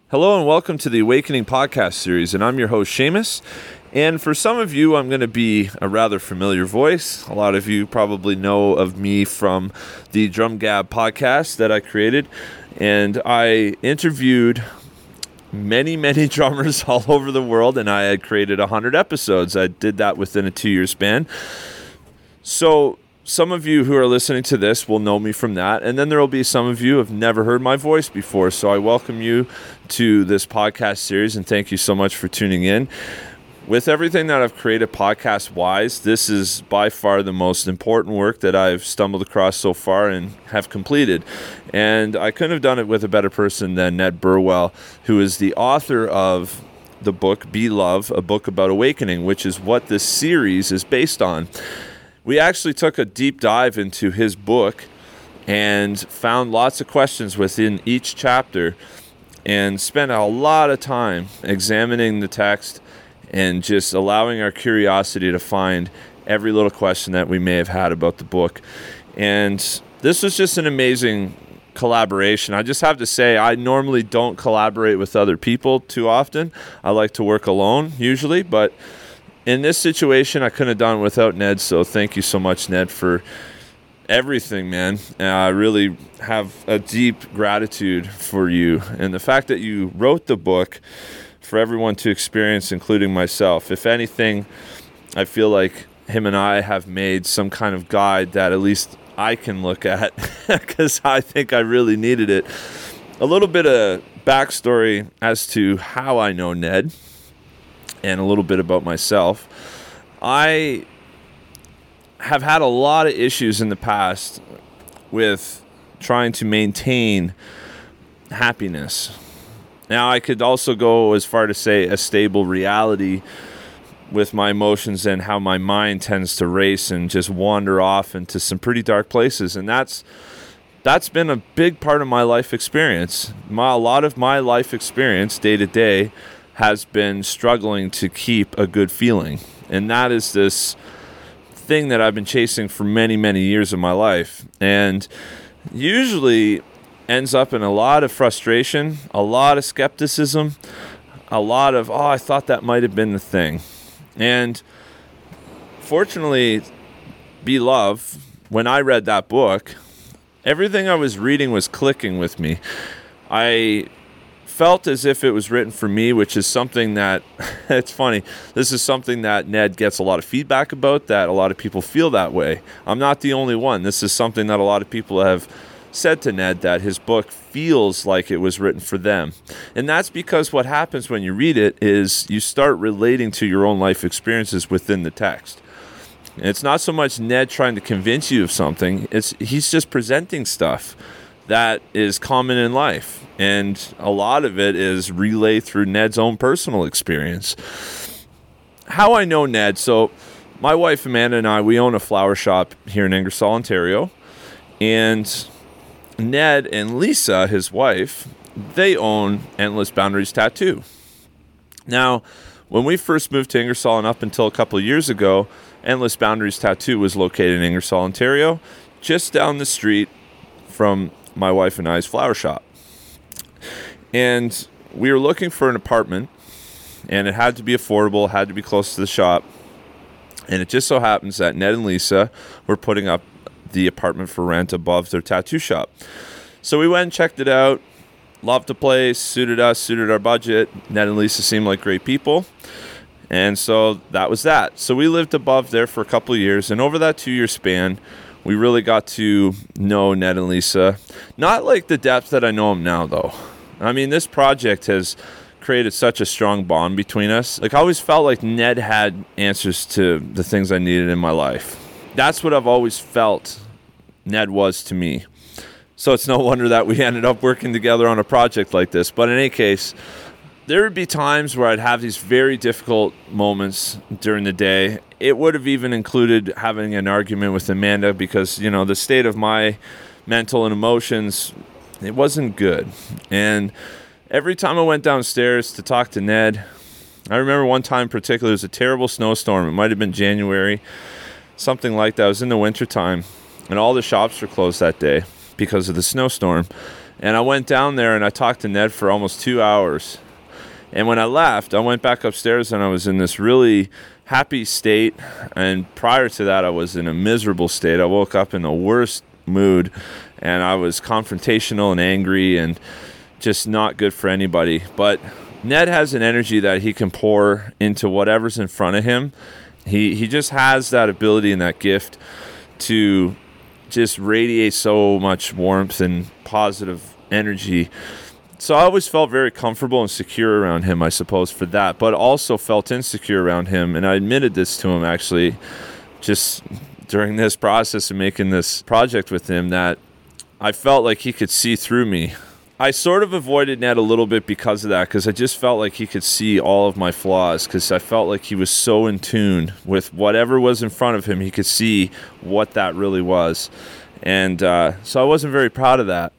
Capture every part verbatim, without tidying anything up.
Hello and welcome to the Awakening podcast series, and I'm your host, Seamus. And for some of you, I'm going to be a rather familiar voice. A lot of you probably know of me from the Drum Gab podcast that I created, and I interviewed many, many drummers all over the world, and I had created one hundred episodes. I did that within a two-year span. So some of you who are listening to this will know me from that, and then there will be some of you who have never heard my voice before. So I welcome you to this podcast series, and thank you so much for tuning in. With everything that I've created podcast-wise, this is by far the most important work that I've stumbled across so far and have completed. And I couldn't have done it with a better person than Ned Burwell, who is the author of the book Be Love, a book about awakening, which is what this series is based on. We actually took a deep dive into his book and found lots of questions within each chapter and spent a lot of time examining the text and just allowing our curiosity to find every little question that we may have had about the book. And this was just an amazing collaboration. I just have to say, I normally don't collaborate with other people too often. I like to work alone usually, but in this situation, I couldn't have done it without Ned, so thank you so much, Ned, for everything, man. Uh, I really have a deep gratitude for you and the fact that you wrote the book for everyone to experience, including myself. If anything, I feel like him and I have made some kind of guide that at least I can look at because I think I really needed it. A little bit of backstory as to how I know Ned and a little bit about myself. I have had a lot of issues in the past with trying to maintain happiness. Now, I could also go as far to say a stable reality with my emotions and how my mind tends to race and just wander off into some pretty dark places. And that's that's been a big part of my life experience. My, a lot of my life experience day to day has been struggling to keep a good feeling. And that is this thing that I've been chasing for many, many years of my life. And usually ends up in a lot of frustration, a lot of skepticism, a lot of, oh, I thought that might have been the thing. And fortunately, Be Love, when I read that book, everything I was reading was clicking with me. I felt as if it was written for me, which is something that, it's funny, this is something that Ned gets a lot of feedback about, that a lot of people feel that way. I'm not the only one. This is something that a lot of people have said to Ned, that his book feels like it was written for them. And that's because what happens when you read it is you start relating to your own life experiences within the text. And it's not so much Ned trying to convince you of something, it's he's just presenting stuff that is common in life. And a lot of it is relayed through Ned's own personal experience. How I know Ned, so my wife Amanda and I, we own a flower shop here in Ingersoll, Ontario. And Ned and Lisa, his wife, they own Endless Boundaries Tattoo. Now, when we first moved to Ingersoll and up until a couple of years ago, Endless Boundaries Tattoo was located in Ingersoll, Ontario, just down the street from my wife and I's flower shop. And we were looking for an apartment, and it had to be affordable, had to be close to the shop. And it just so happens that Ned and Lisa were putting up the apartment for rent above their tattoo shop. So we went and checked it out, loved the place, suited us, suited our budget. Ned and Lisa seemed like great people. And so that was that. So we lived above there for a couple of years, and over that two-year span, we really got to know Ned and Lisa. Not like the depth that I know them now, though. I mean, this project has created such a strong bond between us. Like, I always felt like Ned had answers to the things I needed in my life. That's what I've always felt Ned was to me. So it's no wonder that we ended up working together on a project like this. But in any case, there would be times where I'd have these very difficult moments during the day. It would have even included having an argument with Amanda because, you know, the state of my mental and emotions, it wasn't good. And every time I went downstairs to talk to Ned, I remember one time in particular, it was a terrible snowstorm. It might have been January, something like that. It was in the wintertime, and all the shops were closed that day because of the snowstorm. And I went down there and I talked to Ned for almost two hours. And when I left, I went back upstairs and I was in this really happy state. And prior to that, I was in a miserable state. I woke up in the worst mood and I was confrontational and angry and just not good for anybody. But Ned has an energy that he can pour into whatever's in front of him. He he just has that ability and that gift to just radiate so much warmth and positive energy. So I always felt very comfortable and secure around him, I suppose, for that, but also felt insecure around him. And I admitted this to him, actually, just during this process of making this project with him, that I felt like he could see through me. I sort of avoided Ned a little bit because of that, because I just felt like he could see all of my flaws, because I felt like he was so in tune with whatever was in front of him. He could see what that really was. And uh, so I wasn't very proud of that.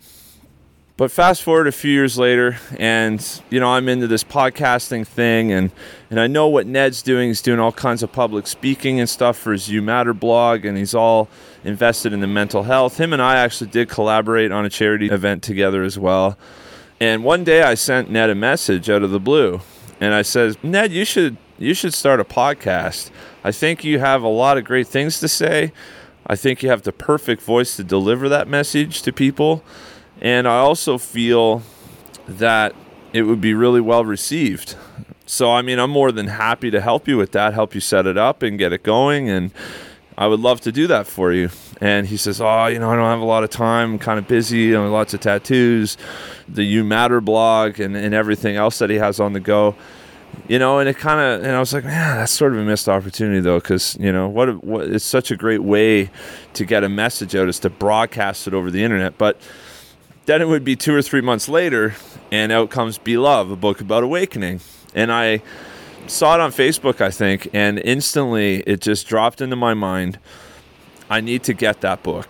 But fast forward a few years later, and, you know, I'm into this podcasting thing, and, and I know what Ned's doing. He's doing all kinds of public speaking and stuff for his You Matter blog, and he's all invested in the mental health. Him and I actually did collaborate on a charity event together as well. And one day I sent Ned a message out of the blue, and I said, Ned, you should you should start a podcast. I think you have a lot of great things to say. I think you have the perfect voice to deliver that message to people. And I also feel that it would be really well received. So, I mean, I'm more than happy to help you with that, help you set it up and get it going. And I would love to do that for you. And he says, oh, you know, I don't have a lot of time. I'm kind of busy. I have lots of tattoos, the You Matter blog, and, and everything else that he has on the go. You know, and it kind of, and I was like, man, that's sort of a missed opportunity, though, because, you know, what, what it's such a great way to get a message out is to broadcast it over the internet. But then it would be two or three months later, and out comes Be Love, a book about awakening. And I saw it on Facebook, I think, and instantly it just dropped into my mind, I need to get that book.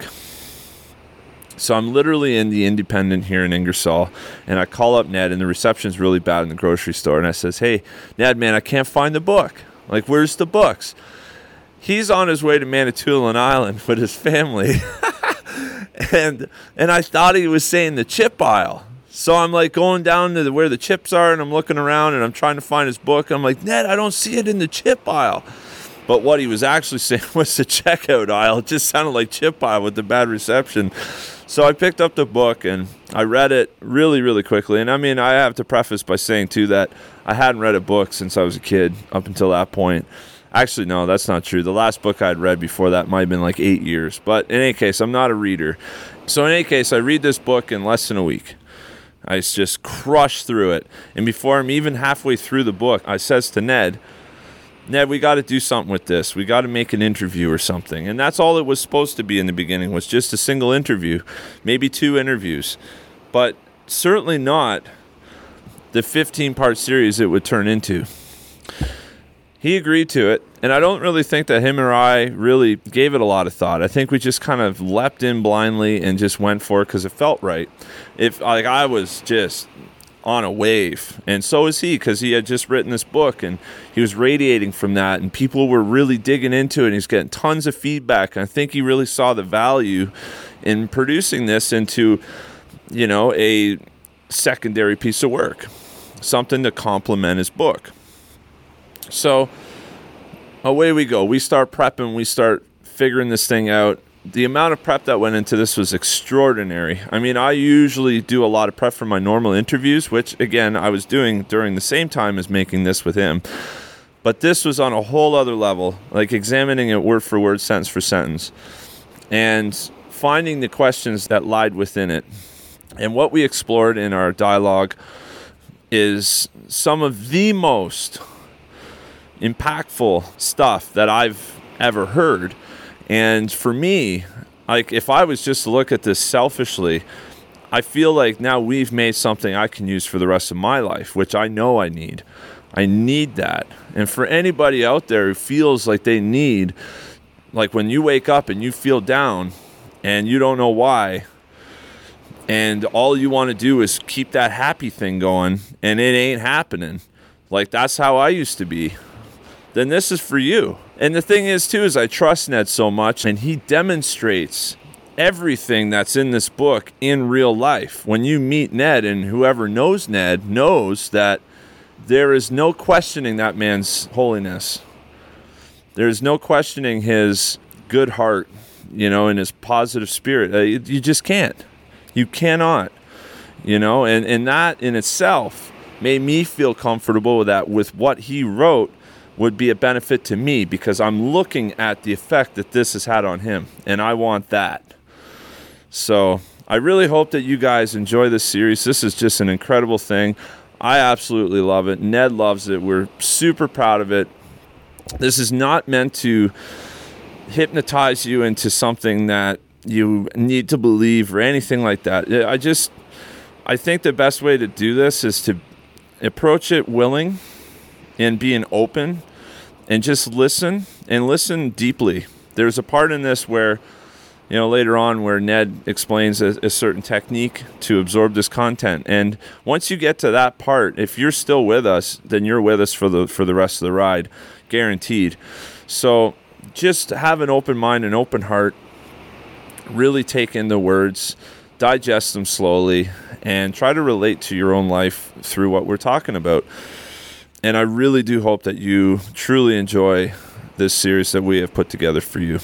So I'm literally in the Independent here in Ingersoll, and I call up Ned, and the reception's really bad in the grocery store, and I says, hey, Ned, man, I can't find the book. Like, where's the books? He's on his way to Manitoulin Island with his family. And and I thought he was saying the chip aisle. So I'm like going down to the, where the chips are, and I'm looking around and I'm trying to find his book. I'm like, Ned, I don't see it in the chip aisle. But what he was actually saying was the checkout aisle. It just sounded like chip aisle with the bad reception. So I picked up the book and I read it really, really quickly. And I mean, I have to preface by saying too that I hadn't read a book since I was a kid up until that point. Actually, no, that's not true. The last book I had read before that might have been like eight years. But in any case, I'm not a reader. So in any case, I read this book in less than a week. I just crushed through it. And before I'm even halfway through the book, I says to Ned, Ned, we got to do something with this. We got to make an interview or something. And that's all it was supposed to be in the beginning, was just a single interview, maybe two interviews. But certainly not the fifteen-part series it would turn into. He agreed to it, and I don't really think that him or I really gave it a lot of thought. I think we just kind of leapt in blindly and just went for it because it felt right. If like I was just on a wave, and so was he, because he had just written this book, and he was radiating from that, and people were really digging into it, and he's getting tons of feedback, and I think he really saw the value in producing this into, you know, a secondary piece of work, something to complement his book. So away we go. We start prepping. We start figuring this thing out. The amount of prep that went into this was extraordinary. I mean, I usually do a lot of prep for my normal interviews, which, again, I was doing during the same time as making this with him. But this was on a whole other level, like examining it word for word, sentence for sentence, and finding the questions that lied within it. And what we explored in our dialogue is some of the most impactful stuff that I've ever heard. And for me, like if I was just to look at this selfishly, I feel like now we've made something I can use for the rest of my life, which I know I need. I need that. And for anybody out there who feels like they need, like when you wake up and you feel down and you don't know why, and all you want to do is keep that happy thing going, and it ain't happening. Like that's how I used to be. Then this is for you. And the thing is, too, is I trust Ned so much, and he demonstrates everything that's in this book in real life. When you meet Ned, and whoever knows Ned knows that there is no questioning that man's holiness. There is no questioning his good heart, you know, and his positive spirit. Uh, you, you just can't. You cannot, you know, and, and that in itself made me feel comfortable with that, with what he wrote would be a benefit to me, because I'm looking at the effect that this has had on him, and I want that. So I really hope that you guys enjoy this series. This is just an incredible thing. I absolutely love it. Ned loves it. We're super proud of it. This is not meant to hypnotize you into something that you need to believe or anything like that. I just, I think the best way to do this is to approach it willing and being open and just listen and listen deeply. There's a part in this where, you know, later on where Ned explains a, a certain technique to absorb this content. And once you get to that part, if you're still with us, then you're with us for the for the rest of the ride, guaranteed. So just have an open mind and open heart, really take in the words, digest them slowly, and try to relate to your own life through what we're talking about. And I really do hope that you truly enjoy this series that we have put together for you.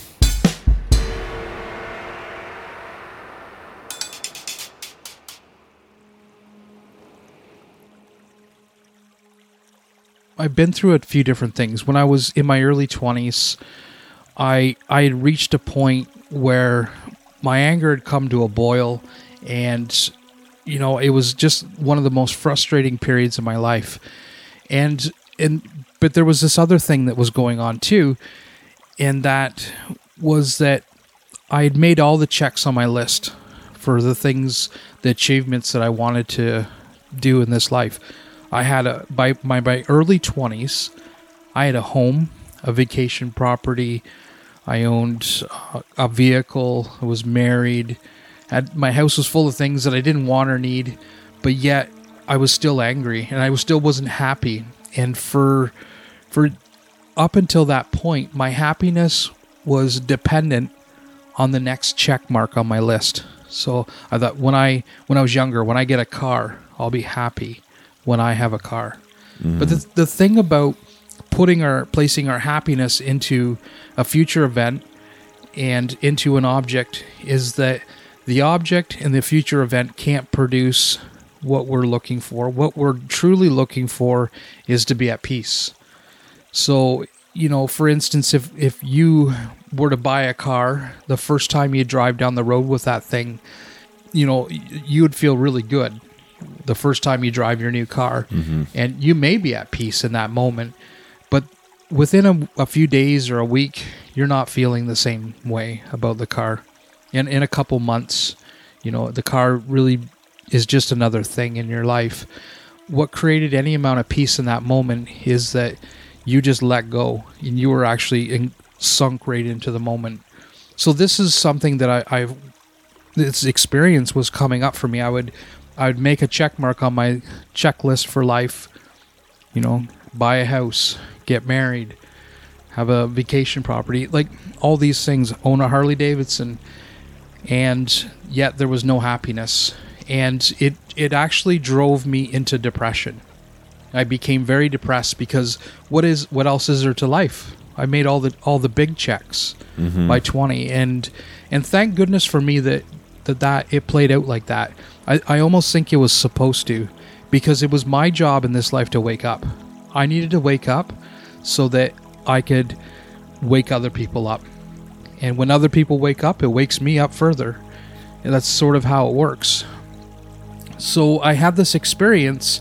I've been through a few different things. When I was in my early twenties, I I had reached a point where my anger had come to a boil, and you know, it was just one of the most frustrating periods of my life. And and but there was this other thing that was going on too, and that was that I had made all the checks on my list for the things, the achievements that I wanted to do in this life. I had a by my by early twenties, I had a home, a vacation property, I owned a, a vehicle, I was married, had my house was full of things that I didn't want or need, but yet I was still angry and I was still wasn't happy. And for for up until that point, my happiness was dependent on the next check mark on my list. So I thought when I when I was younger, when I get a car, I'll be happy when I have a car. Mm-hmm. But the the thing about putting our placing our happiness into a future event and into an object is that the object and the future event can't produce what we're looking for. What we're truly looking for is to be at peace. So, you know, for instance, if if you were to buy a car, the first time you drive down the road with that thing, you know, you would feel really good the first time you drive your new car. Mm-hmm. And you may be at peace in that moment, but within a, a few days or a week, you're not feeling the same way about the car. And in a couple months, you know, the car really is just another thing in your life. What created any amount of peace in that moment is that you just let go and you were actually in, sunk right into the moment. So this is something that I, I've, this experience was coming up for me. I would, I would make a check mark on my checklist for life, you know, buy a house, get married, have a vacation property, like all these things, own a Harley Davidson, and yet there was no happiness. And it, it actually drove me into depression. I became very depressed because what is what else is there to life? I made all the all the big checks mm-hmm. by twenty, and and thank goodness for me that that, that it played out like that. I, I almost think it was supposed to, because it was my job in this life to wake up. I needed to wake up so that I could wake other people up. And when other people wake up, it wakes me up further. And that's sort of how it works. So I had this experience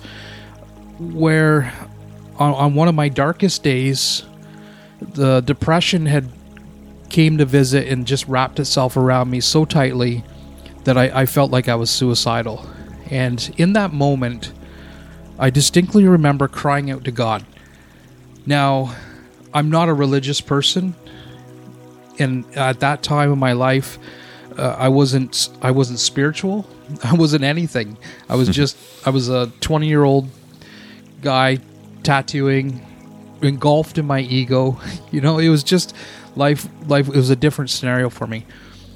where on, on one of my darkest days, the depression had came to visit and just wrapped itself around me so tightly that I, I felt like I was suicidal. And in that moment, I distinctly remember crying out to God. Now, I'm not a religious person, and at that time in my life, uh, I wasn't I wasn't spiritual. I wasn't anything. I was just I was a twenty-year-old guy tattooing, engulfed in my ego. You know, it was just life. Life. It was a different scenario for me.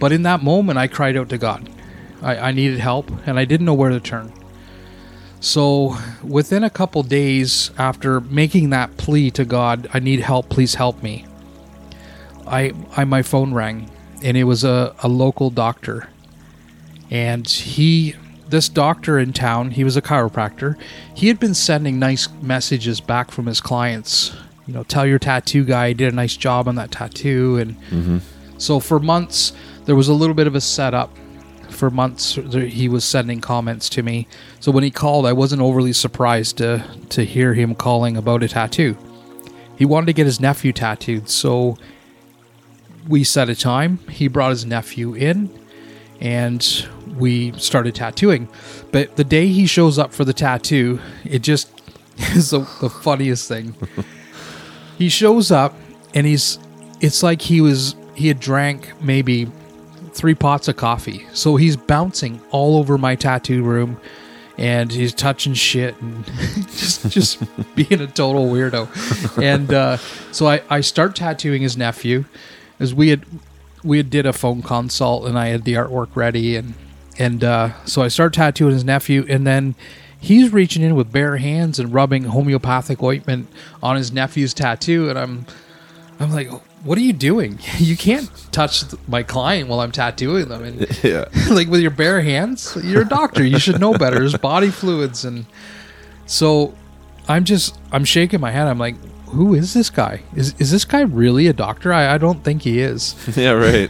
But in that moment, I cried out to God. I, I needed help, and I didn't know where to turn. So within a couple days after making that plea to God, I need help, please help me, I, I my phone rang, and it was a, a local doctor. And he, this doctor in town, he was a chiropractor. He had been sending nice messages back from his clients. You know, tell your tattoo guy he did a nice job on that tattoo. And Mm-hmm. so for months, there was a little bit of a setup. For months, there- he was sending comments to me. So when he called, I wasn't overly surprised to, to hear him calling about a tattoo. He wanted to get his nephew tattooed. So we set a time. He brought his nephew in, and we started tattooing. But the day he shows up for the tattoo, it just is the, the funniest thing. He shows up, and he's it's like he was he had drank maybe three pots of coffee. So he's bouncing all over my tattoo room, and he's touching shit and just just being a total weirdo. And uh, so I, I start tattooing his nephew, as we had we had did a phone consult, and I had the artwork ready, and and uh, so I start tattooing his nephew, and then he's reaching in with bare hands and rubbing homeopathic ointment on his nephew's tattoo, and I'm I'm like, what are you doing? You can't touch my client while I'm tattooing them, and Yeah. like with your bare hands. You're a doctor, you should know better. There's body fluids, and so I'm just I'm shaking my head. I'm like, who is this guy? Is is this guy really a doctor? I, I don't think he is. Yeah, right.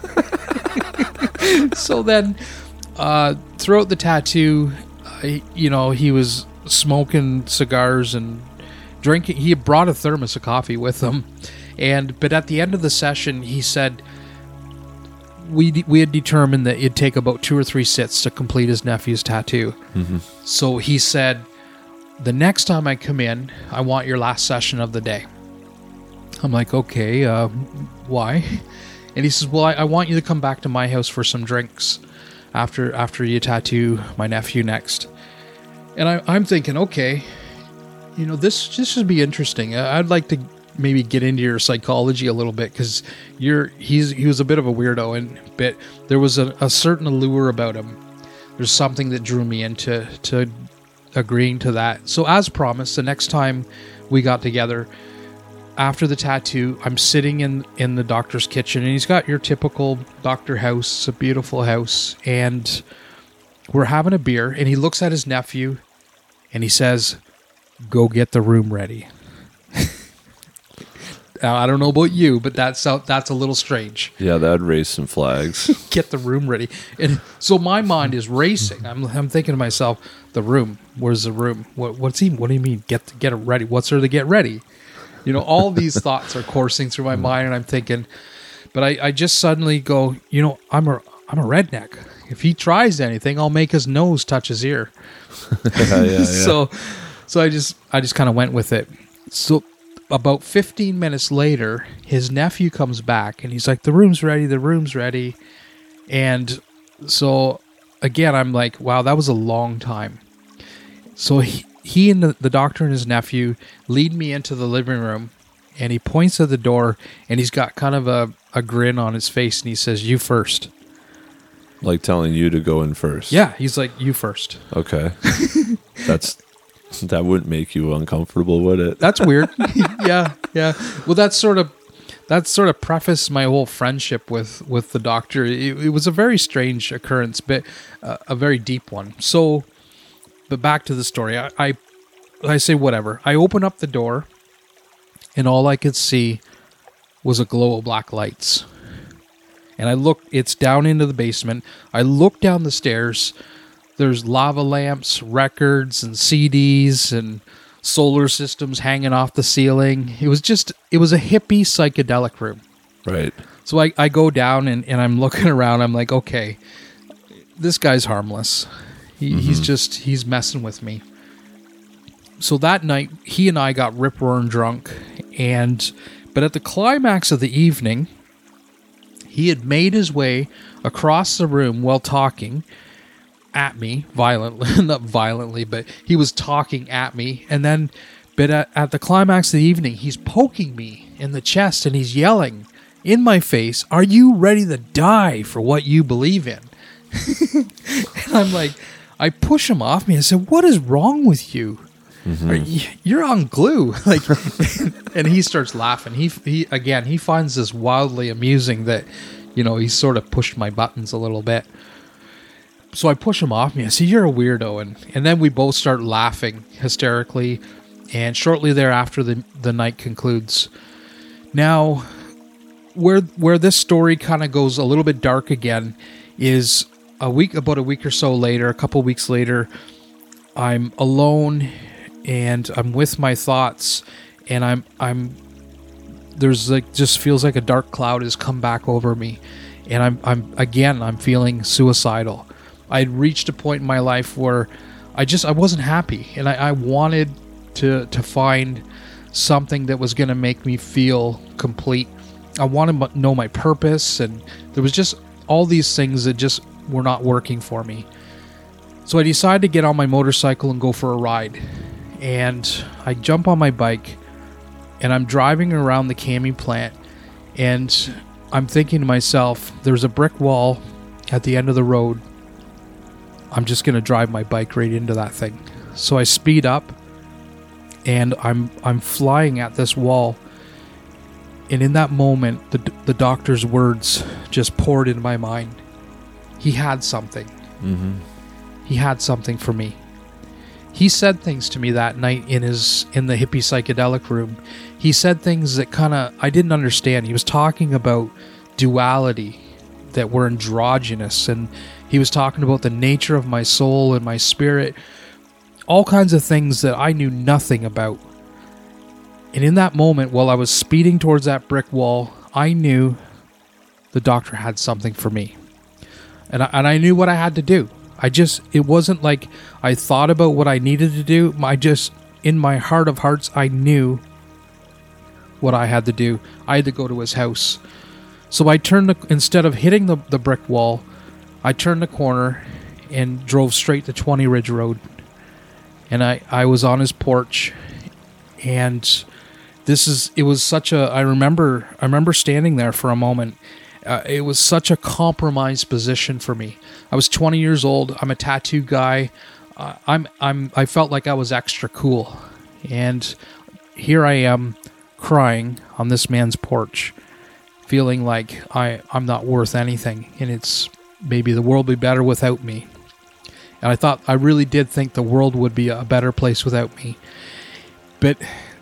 So then, uh, throughout the tattoo, I, you know, he was smoking cigars and drinking. He had brought a thermos of coffee with him, and but at the end of the session, he said we de- we had determined that it'd take about two or three sits to complete his nephew's tattoo. Mm-hmm. So he said, the next time I come in, I want your last session of the day. I'm like, okay, uh, why? And he says, well, I, I want you to come back to my house for some drinks after after you tattoo my nephew next. And I, I'm thinking, okay, you know, this this should be interesting. I- I'd like to maybe get into your psychology a little bit, because you're he's he was a bit of a weirdo, and but there was a, a certain allure about him. There's something that drew me into to agreeing to that. So as promised, the next time we got together after the tattoo, I'm sitting in in the doctor's kitchen, and he's got your typical doctor house. It's a beautiful house, and we're having a beer, and he looks at his nephew and he says, go get the room ready. Now, I don't know about you, but that's uh, that's a little strange. Yeah, that'd raise some flags. Get the room ready. And so my mind is racing. I'm I'm thinking to myself, the room, where's the room? What what's he what do you mean get to, get it ready? What's there to get ready? You know, all these thoughts are coursing through my mind, and I'm thinking, but I, I just suddenly go, you know, I'm a I'm a redneck. If he tries anything, I'll make his nose touch his ear. yeah, yeah, yeah. So so I just I just kind of went with it. So about fifteen minutes later, his nephew comes back, and he's like, the room's ready, the room's ready. And so again, I'm like, wow, that was a long time. So he, he and the, the doctor and his nephew lead me into the living room, and he points at the door, and he's got kind of a, a grin on his face, and he says, you first. Like telling you to go in first. Yeah, he's like, you first. Okay. That's that wouldn't make you uncomfortable, would it? That's weird. yeah, yeah. Well, that's sort of that's sort of prefaced my whole friendship with with the doctor. It, it was a very strange occurrence, but uh, a very deep one. So, but back to the story. I, I I say whatever. I open up the door, and all I could see was a glow of black lights. And I look. It's down into the basement. I look down the stairs. There's lava lamps, records, and C Ds, and solar systems hanging off the ceiling. It was just, it was a hippie psychedelic room. Right. So I, I go down, and, and I'm looking around. I'm like, okay, this guy's harmless. He, mm-hmm. He's just, he's messing with me. So that night, he and I got rip-roaring drunk. And, but at the climax of the evening, he had made his way across the room while talking at me violently, not violently, but he was talking at me. And then, but at, at the climax of the evening, he's poking me in the chest, and he's yelling, in my face, "Are you ready to die for what you believe in?" And I'm like, I push him off me. I said, "What is wrong with you? Mm-hmm. Are you you're on glue." Like, and he starts laughing. He, he, again, he finds this wildly amusing that, you know, he sort of pushed my buttons a little bit. So I push him off me. I say, "You're a weirdo." And, and then we both start laughing hysterically. And shortly thereafter, the, the night concludes. Now, where where this story kind of goes a little bit dark again is a week, about a week or so later, a couple weeks later, I'm alone and I'm with my thoughts, and I'm I'm there's like just feels like a dark cloud has come back over me, and I'm I'm again I'm feeling suicidal. I'd reached a point in my life where I just I wasn't happy, and I, I wanted to to find something that was going to make me feel complete. I wanted to know my purpose, and there was just all these things that just were not working for me. So I decided to get on my motorcycle and go for a ride. And I jump on my bike, and I'm driving around the Cami plant, and I'm thinking to myself, there's a brick wall at the end of the road. I'm just going to drive my bike right into that thing. So I speed up, and I'm I'm flying at this wall. And in that moment, the the doctor's words just poured into my mind. He had something. Mm-hmm. He had something for me. He said things to me that night in his in the hippie psychedelic room. He said things that kind of I didn't understand. He was talking about duality, that we're androgynous, and he was talking about the nature of my soul and my spirit, all kinds of things that I knew nothing about. And in that moment, while I was speeding towards that brick wall, I knew the doctor had something for me. And I, and I knew what I had to do. I just, it wasn't like I thought about what I needed to do. I just, in my heart of hearts, I knew what I had to do. I had to go to his house. So I turned, the, instead of hitting the, the brick wall, I turned the corner and drove straight to twenty Ridge Road. And I, I was on his porch, and this is, it was such a, I remember, I remember standing there for a moment. Uh, it was such a compromised position for me. I was twenty years old. I'm a tattoo guy. Uh, I'm, I'm, I felt like I was extra cool. And here I am crying on this man's porch, feeling like I, I'm not worth anything. And it's, maybe the world would be better without me. And I thought, I really did think the world would be a better place without me. But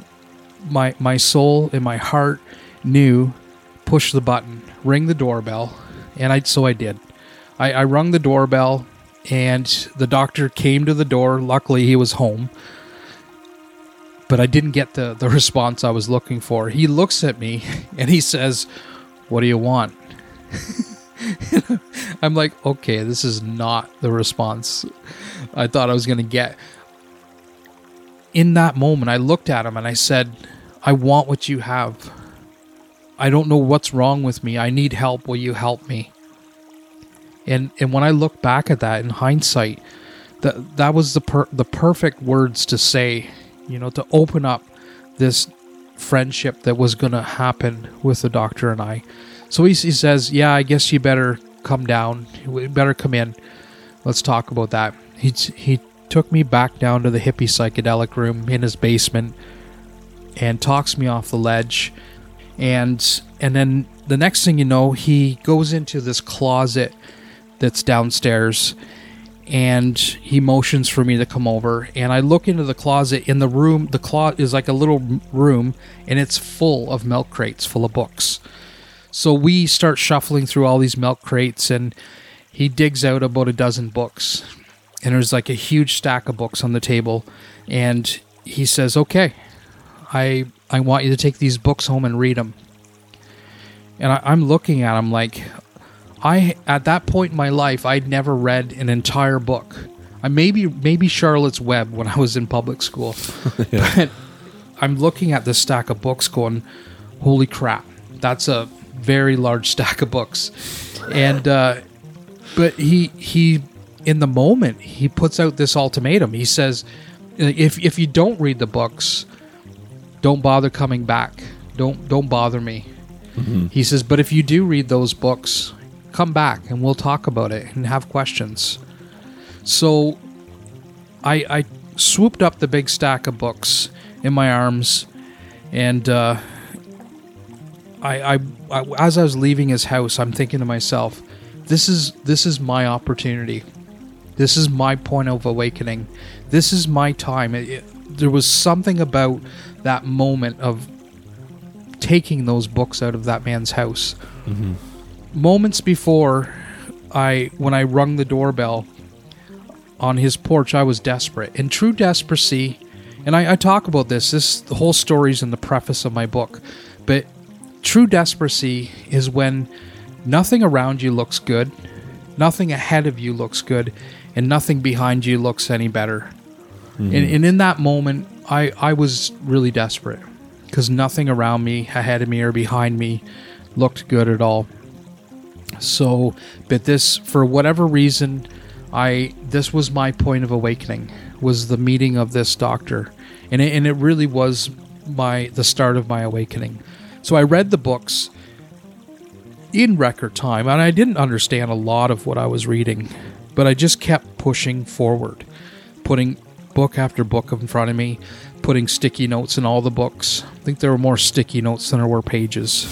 my my soul and my heart knew, push the button, ring the doorbell, and I so I did. I, I rung the doorbell, and the doctor came to the door. Luckily, he was home. But I didn't get the, the response I was looking for. He looks at me, and he says, "What do you want?" I'm like, okay, this is not the response I thought I was going to get. In that moment, I looked at him and I said, "I want what you have. I don't know what's wrong with me. I need help. Will you help me?" And and when I look back at that in hindsight, that that was the per, the perfect words to say, you know, to open up this friendship that was going to happen with the doctor and I. So he, he says, "Yeah, I guess you better come down. You better come in. Let's talk about that." He he took me back down to the hippie psychedelic room in his basement and talks me off the ledge. And and then the next thing you know, he goes into this closet that's downstairs, and he motions for me to come over. And I look into the closet. In the room, the closet is like a little room, and it's full of milk crates full of books. So we start shuffling through all these milk crates, and he digs out about a dozen books. And there's like a huge stack of books on the table. And he says, "Okay, I I want you to take these books home and read them." And I, I'm looking at him like, I at that point in my life, I'd never read an entire book. I maybe maybe Charlotte's Web when I was in public school. Yeah. But I'm looking at this stack of books going, holy crap, that's a very large stack of books. And uh, but he he in the moment he puts out this ultimatum. He says, if if you don't read the books, don't bother coming back. Don't don't bother me. Mm-hmm. He says, but if you do read those books, come back and we'll talk about it and have questions. So I, I swooped up the big stack of books in my arms, and uh, I, I, I, as I was leaving his house, I'm thinking to myself, this is this is my opportunity. This is my point of awakening. This is my time. It, it, there was something about that moment of taking those books out of that man's house. Mm-hmm. Moments before, I when I rung the doorbell on his porch, I was desperate. And true desperacy, and I, I talk about this, this the whole story's in the preface of my book, but true desperacy is when nothing around you looks good, nothing ahead of you looks good, and nothing behind you looks any better. Mm-hmm. And, and in that moment, I, I was really desperate because nothing around me, ahead of me, or behind me looked good at all. So, but this, for whatever reason, I this was my point of awakening, was the meeting of this doctor. And it, and it really was my the start of my awakening. So I read the books in record time, and I didn't understand a lot of what I was reading, but I just kept pushing forward, putting book after book in front of me, putting sticky notes in all the books. I think there were more sticky notes than there were pages.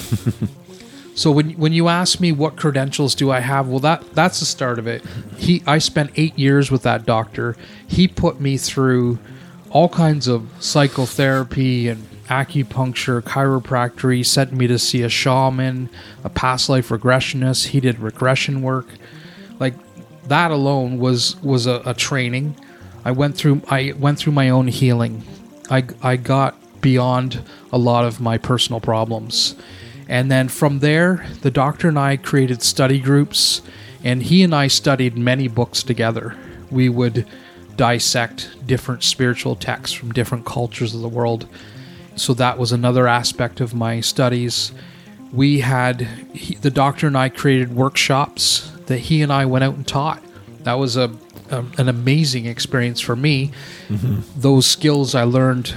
So when when you ask me what credentials do I have, well, that that's the start of it. He I spent eight years with that doctor. He put me through all kinds of psychotherapy and acupuncture, chiropractor. He sent me to see a shaman, a past life regressionist. He did regression work. Like that alone was was a, a training. I went through I went through my own healing. I I got beyond a lot of my personal problems. And then from there, the doctor and I created study groups, and he and I studied many books together. We would dissect different spiritual texts from different cultures of the world. So that was another aspect of my studies. We had, he, the doctor and I created workshops that he and I went out and taught. That was a, a an amazing experience for me. Mm-hmm. Those skills I learned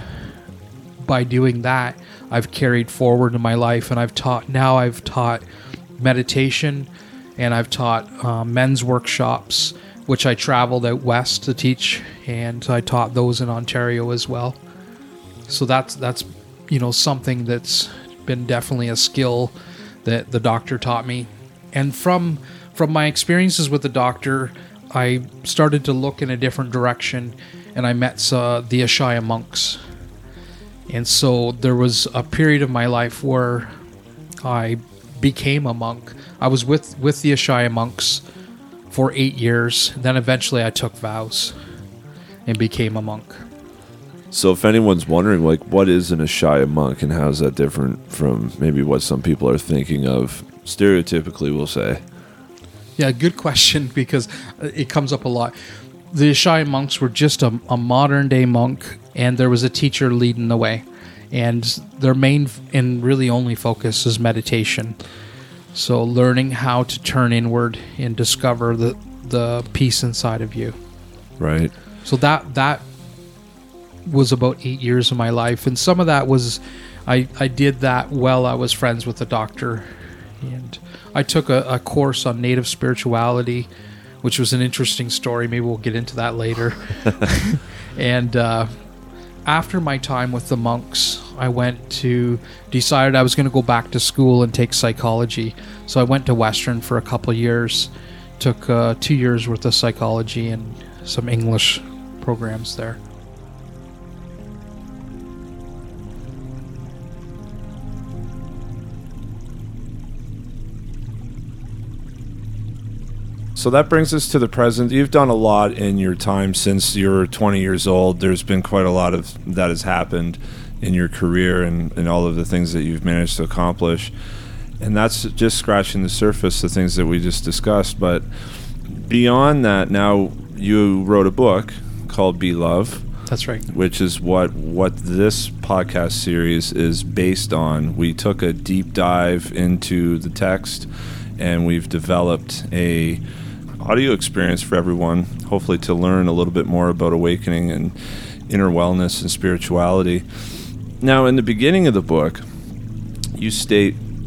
by doing that, I've carried forward in my life, and I've taught, now I've taught meditation, and I've taught uh, men's workshops, which I traveled out west to teach, and I taught those in Ontario as well. So that's, that's you know, something that's been definitely a skill that the doctor taught me. And from from my experiences with the doctor, I started to look in a different direction, and I met uh, the Ashaya monks. And so there was a period of my life where I became a monk. I was with, with the Ashaya monks for eight years. Then eventually I took vows and became a monk. So if anyone's wondering, like, what is an Ashaya monk and how is that different from maybe what some people are thinking of, stereotypically, we'll say? Yeah, good question, because it comes up a lot. The Ashaya monks were just a, a modern-day monk, and there was a teacher leading the way. And their main and really only focus is meditation. So learning how to turn inward and discover the, the peace inside of you. Right. So that that was about eight years of my life. And some of that was, I, I did that while I was friends with the doctor. And I took a, a course on native spirituality, which was an interesting story. Maybe we'll get into that later. And uh, after my time with the monks, I went to, decided I was going to go back to school and take psychology. So I went to Western for a couple of years, took uh, two years worth of psychology and some English programs there. So that brings us to the present. You've done a lot in your time since you're twenty years old. There's been quite a lot of that has happened in your career and, and all of the things that you've managed to accomplish. And that's just scratching the surface, the things that we just discussed. But beyond that, now you wrote a book called Be Love. That's right. Which is what, what this podcast series is based on. We took a deep dive into the text, and we've developed a audio experience for everyone, hopefully to learn a little bit more about awakening and inner wellness and spirituality. Now, in the beginning of the book, you state,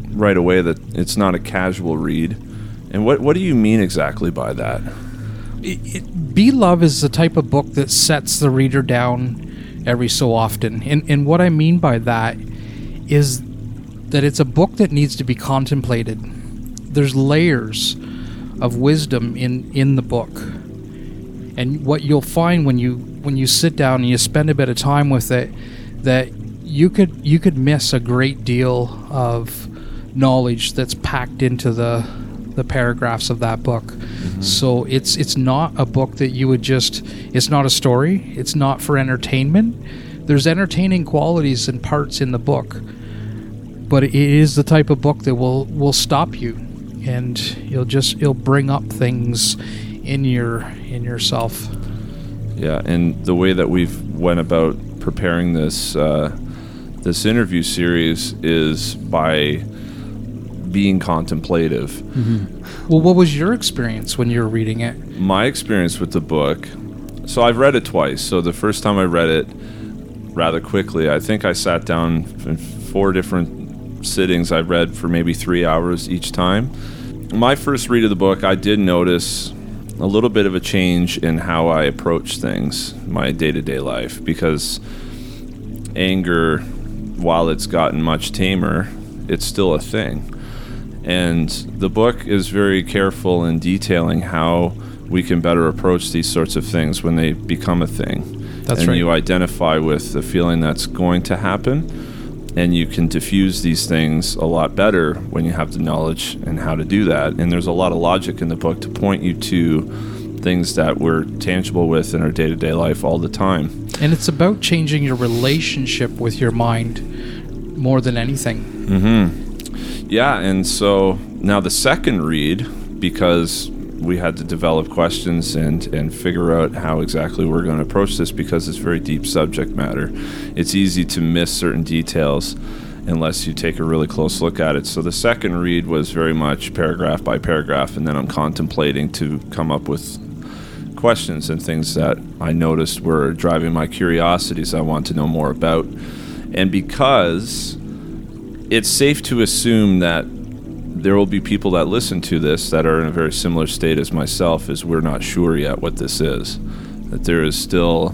right away that it's not a casual read. And what what do you mean exactly by that? It, it, Be Love is the type of book that sets the reader down every so often. And, and what I mean by that is that it's a book that needs to be contemplated. There's layers of wisdom in, in the book. And what you'll find when you when you sit down and you spend a bit of time with it, that you could you could miss a great deal of knowledge that's packed into the the paragraphs of that book. Mm-hmm. So it's it's not a book that you would just, it's not a story, it's not for entertainment. There's entertaining qualities and parts in the book, but it is the type of book that will will stop you, and you'll just it'll bring up things in your in yourself. Yeah, and the way that we've went about preparing this uh, this interview series is by being contemplative. Mm-hmm. Well, what was your experience when you were reading it? My experience with the book, so I've read it twice. So the first time I read it rather quickly, I think I sat down in four different sittings. I read for maybe three hours each time. My first read of the book, I did notice a little bit of a change in how I approach things, my day-to-day life, because anger, while it's gotten much tamer, it's still a thing. And the book is very careful in detailing how we can better approach these sorts of things when they become a thing. That's and right. You identify with the feeling that's going to happen, and you can diffuse these things a lot better when you have the knowledge and how to do that. And there's a lot of logic in the book to point you to things that we're tangible with in our day-to-day life all the time. And it's about changing your relationship with your mind more than anything. Mm-hmm. Yeah, and so now the second read, because we had to develop questions and, and figure out how exactly we're going to approach this, because it's very deep subject matter. It's easy to miss certain details unless you take a really close look at it. So the second read was very much paragraph by paragraph, and then I'm contemplating to come up with questions and things that I noticed were driving my curiosities I want to know more about. And because it's safe to assume that there will be people that listen to this that are in a very similar state as myself, as we're not sure yet what this is. That there is still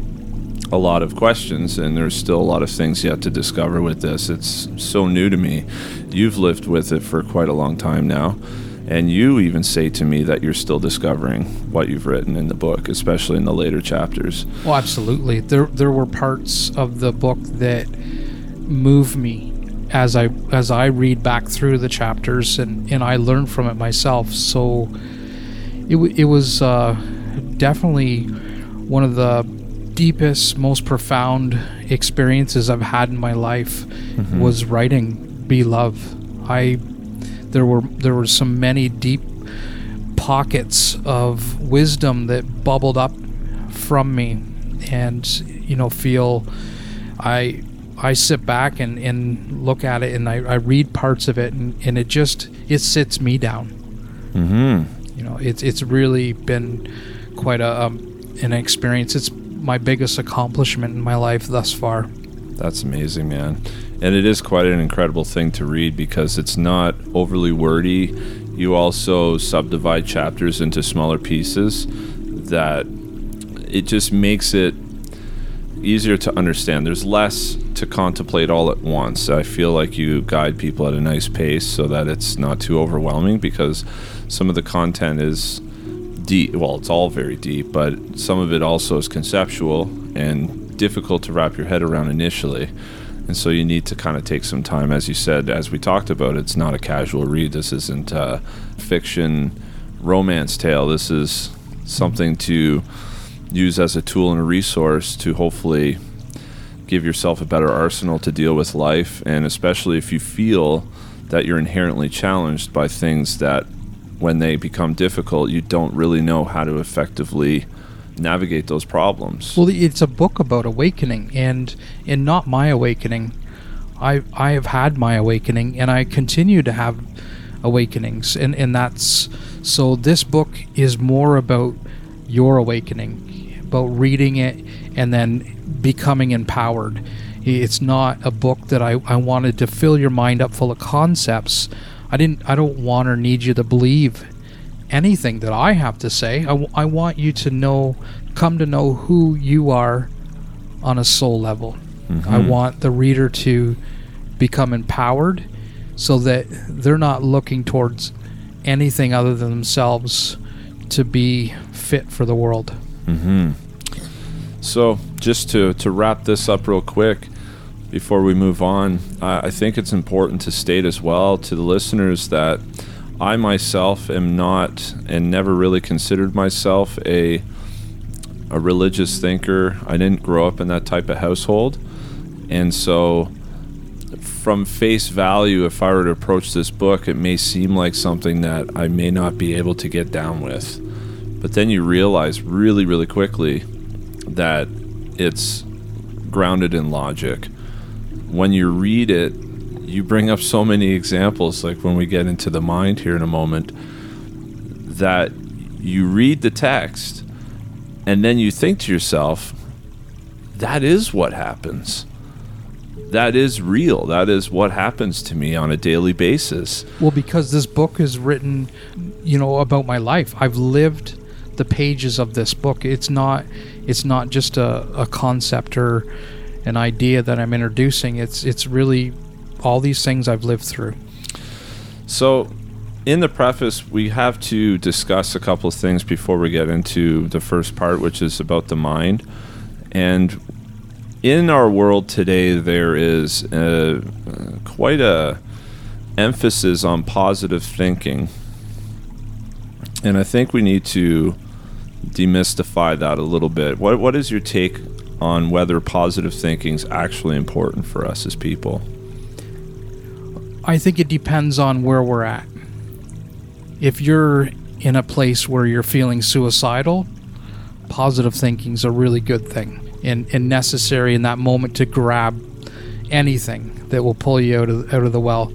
a lot of questions, and there's still a lot of things yet to discover with this. It's so new to me. You've lived with it for quite a long time now, and you even say to me that you're still discovering what you've written in the book, especially in the later chapters. Well, absolutely. There there were parts of the book that move me as I as I read back through the chapters, and, and I learn from it myself. So it, w- it was uh, definitely one of the deepest, most profound experiences I've had in my life. Mm-hmm. Was writing Be Love. I there were there were so many deep pockets of wisdom that bubbled up from me, and you know feel I I sit back and, and look at it, and I, I read parts of it, and, and it just it sits me down. Mm-hmm. You know, it's it's really been quite a um, an experience. It's my biggest accomplishment in my life thus far. That's amazing, man. And it is quite an incredible thing to read, because it's not overly wordy. You also subdivide chapters into smaller pieces that it just makes it easier to understand. There's less to contemplate all at once. I feel like you guide people at a nice pace so that it's not too overwhelming, because some of the content is deep. Well, it's all very deep, but some of it also is conceptual and difficult to wrap your head around initially. And so you need to kind of take some time. As you said, as we talked about, it's not a casual read. This isn't a fiction romance tale. This is something to use as a tool and a resource to hopefully give yourself a better arsenal to deal with life, and especially if you feel that you're inherently challenged by things that, when they become difficult, you don't really know how to effectively navigate those problems. Well, it's a book about awakening, and and not my awakening. I I have had my awakening, and I continue to have awakenings, and and that's so. This book is more about your awakening, about reading it and then becoming empowered. It's not a book that I, I wanted to fill your mind up full of concepts. I didn't. I don't want or need you to believe anything that I have to say. I, w- I want you to know, come to know who you are on a soul level. Mm-hmm. I want the reader to become empowered so that they're not looking towards anything other than themselves to be fit for the world. Mm-hmm. So just to, to wrap this up real quick before we move on, uh, I think it's important to state as well to the listeners that I myself am not, and never really considered myself, a a religious thinker. I didn't grow up in that type of household. And so from face value, if I were to approach this book, it may seem like something that I may not be able to get down with. But then you realize really, really quickly that it's grounded in logic. When you read it, you bring up so many examples, like when we get into the mind here in a moment, that you read the text and then you think to yourself, that is what happens. That is real. That is what happens to me on a daily basis. Well, because this book is written, you know, about my life. I've lived the pages of this book. It's not it's not just a, a concept or an idea that I'm introducing. It's it's really all these things I've lived through. So in the preface, we have to discuss a couple of things before we get into the first part, which is about the mind. And in our world today, there is a, uh, quite a emphasis on positive thinking. And I think we need to demystify that a little bit. What What is your take on whether positive thinking is actually important for us as people? I think it depends on where we're at. If you're in a place where you're feeling suicidal, positive thinking's a really good thing and, and necessary in that moment to grab anything that will pull you out of, out of the well.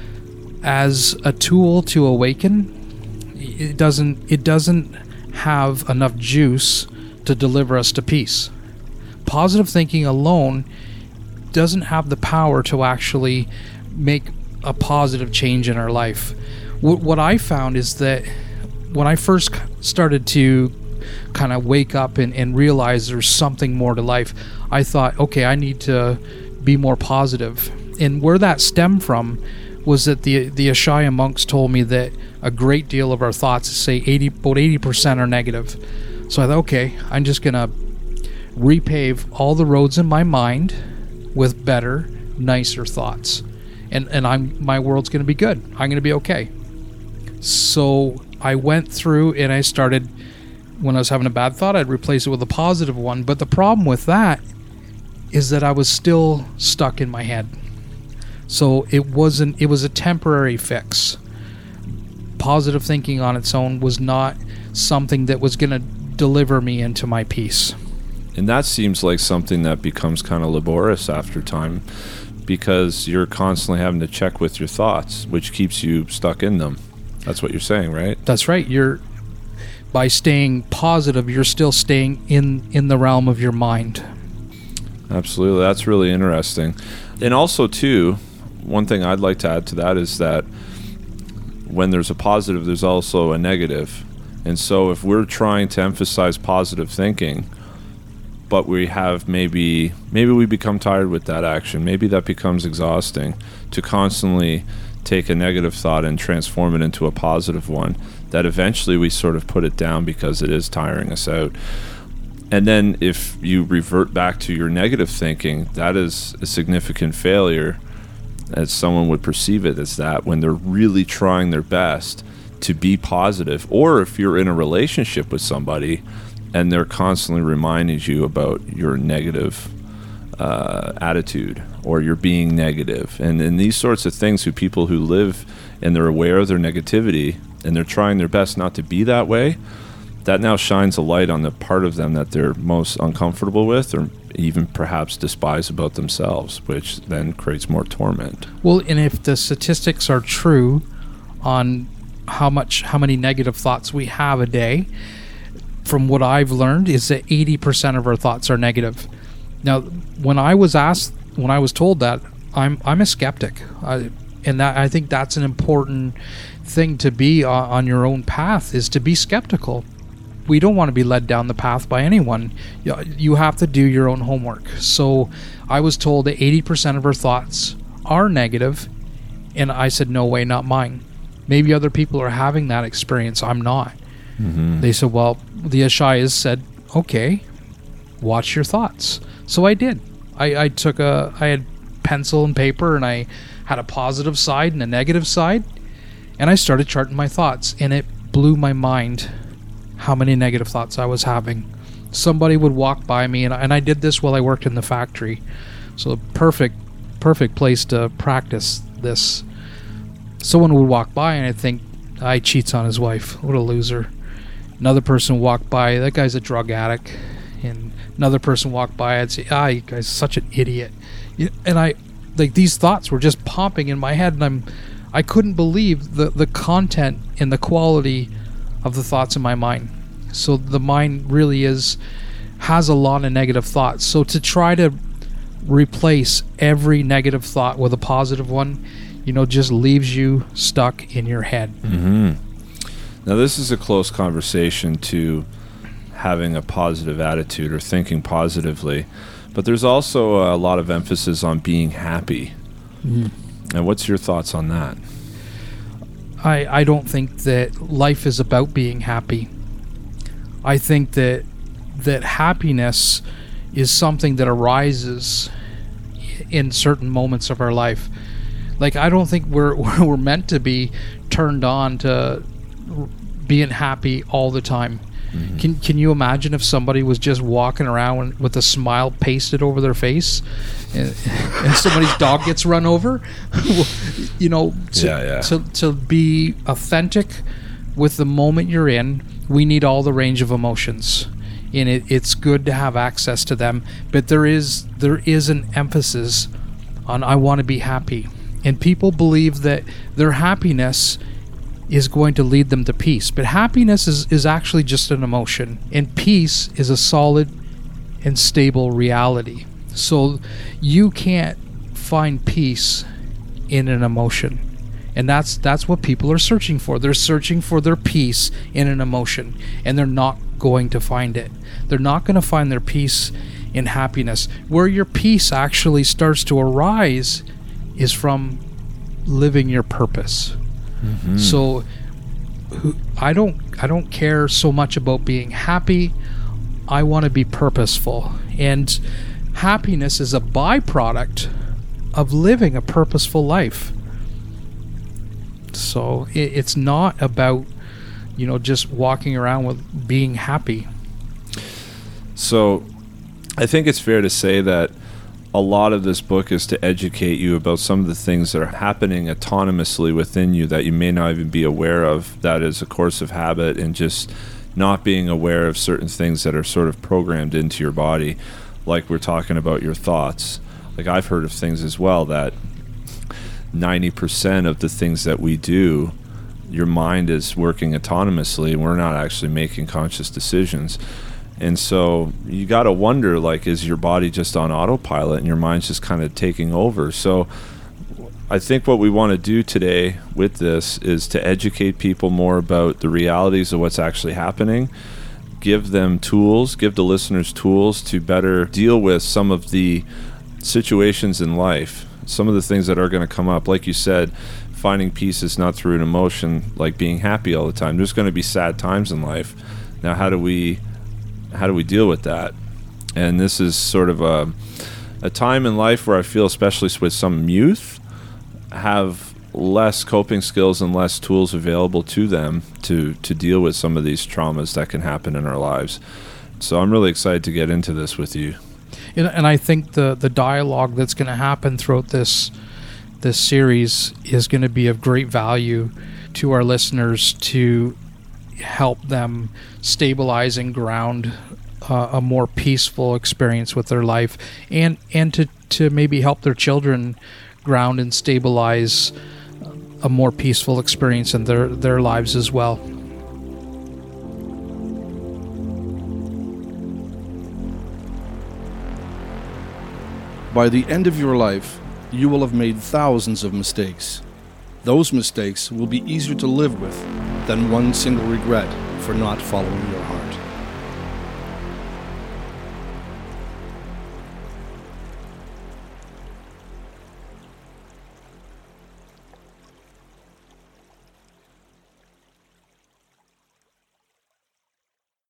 As a tool to awaken, it doesn't it doesn't have enough juice to deliver us to peace. Positive thinking alone doesn't have the power to actually make a positive change in our life. What, what I found is that when I first started to kind of wake up and, and realize there's something more to life, I thought, okay, I need to be more positive. And where that stemmed from was that the the Ashaya monks told me that a great deal of our thoughts, say eighty, about eighty percent, are negative. So I thought, okay, I'm just going to repave all the roads in my mind with better, nicer thoughts. And and I'm my world's going to be good. I'm going to be okay. So I went through and I started, when I was having a bad thought, I'd replace it with a positive one. But the problem with that is that I was still stuck in my head. So it wasn't, it was a temporary fix. Positive thinking on its own was not something that was going to deliver me into my peace. And that seems like something that becomes kind of laborious after time, because you're constantly having to check with your thoughts, which keeps you stuck in them. That's what you're saying, right? That's right. You're by staying positive, you're still staying in, in the realm of your mind. Absolutely. That's really interesting. And also, too, one thing I'd like to add to that is that when there's a positive, there's also a negative. And so if we're trying to emphasize positive thinking, but we have maybe maybe we become tired with that action, maybe that becomes exhausting to constantly take a negative thought and transform it into a positive one, that eventually we sort of put it down because it is tiring us out. And then if you revert back to your negative thinking, that is a significant failure, as someone would perceive it as that, when they're really trying their best to be positive. Or if you're in a relationship with somebody and they're constantly reminding you about your negative uh, attitude, or you're being negative. And, and these sorts of things, who people who live and they're aware of their negativity and they're trying their best not to be that way, that now shines a light on the part of them that they're most uncomfortable with, or even perhaps despise about themselves, which then creates more torment. Well, and if the statistics are true on how much, how many negative thoughts we have a day, from what I've learned is that eighty percent of our thoughts are negative. Now, when I was asked when I was told that, I'm I'm a skeptic, I, and that I think that's an important thing to be on, on your own path, is to be skeptical. We don't want to be led down the path by anyone. You, you have to do your own homework. So I was told that eighty percent of our thoughts are negative, and I said, no way, not mine. Maybe other people are having that experience. I'm not. Mm-hmm. They said, well, the Ashayas said, okay, watch your thoughts. So I did. I, I took a, I had pencil and paper, and I had a positive side and a negative side, and I started charting my thoughts, and it blew my mind how many negative thoughts I was having. Somebody would walk by me, and I, and I did this while I worked in the factory. So perfect, perfect place to practice this. Someone would walk by, and I'd think, I cheats on his wife. What a loser. Another person walked by, that guy's a drug addict. And another person walked by, I'd say, ah, you guy's such an idiot. And I, like, these thoughts were just popping in my head, and I'm, I couldn't believe the, the content and the quality of the thoughts in my mind. So the mind really is, has a lot of negative thoughts. So to try to replace every negative thought with a positive one, you know, just leaves you stuck in your head. Mm-hmm. Now, this is a close conversation to having a positive attitude or thinking positively, but there's also a lot of emphasis on being happy. Mm. And what's your thoughts on that? I, I don't think that life is about being happy. I think that that happiness is something that arises in certain moments of our life. Like, I don't think we're we're meant to be turned on to being happy all the time. Mm-hmm. Can can you imagine if somebody was just walking around with a smile pasted over their face, and, and somebody's dog gets run over? You know, to, yeah, yeah. to to be authentic with the moment you're in, we need all the range of emotions, and it, it's good to have access to them. But there is there is an emphasis on I want to be happy, and people believe that their happiness is going to lead them to peace. But happiness is, is actually just an emotion, and peace is a solid and stable reality. So you can't find peace in an emotion. And that's that's what people are searching for. They're searching for their peace in an emotion, and they're not going to find it. They're not going to find their peace in happiness. Where your peace actually starts to arise is from living your purpose. Mm-hmm. So who, I don't I don't care so much about being happy. I want to be purposeful. And happiness is a byproduct of living a purposeful life. So it, it's not about, you know, just walking around with being happy. So I think it's fair to say that a lot of this book is to educate you about some of the things that are happening autonomously within you that you may not even be aware of. That is a course of habit, and just not being aware of certain things that are sort of programmed into your body. Like we're talking about your thoughts. Like I've heard of things as well that ninety percent of the things that we do, your mind is working autonomously, and we're not actually making conscious decisions. And so you got to wonder, like, is your body just on autopilot and your mind's just kind of taking over? So I think what we want to do today with this is to educate people more about the realities of what's actually happening, give them tools, give the listeners tools to better deal with some of the situations in life, some of the things that are going to come up. Like you said, finding peace is not through an emotion like being happy all the time. There's going to be sad times in life. Now, how do we how do we deal with that? And this is sort of a a time in life where I feel, especially with some youth, have less coping skills and less tools available to them to to deal with some of these traumas that can happen in our lives. So I'm really excited to get into this with you. And, and I think the, the dialogue that's going to happen throughout this this series is going to be of great value to our listeners to help them stabilize and ground uh, a more peaceful experience with their life, and and to, to maybe help their children ground and stabilize a more peaceful experience in their, their lives as well. By the end of your life, you will have made thousands of mistakes. Those mistakes will be easier to live with than one single regret for not following your heart.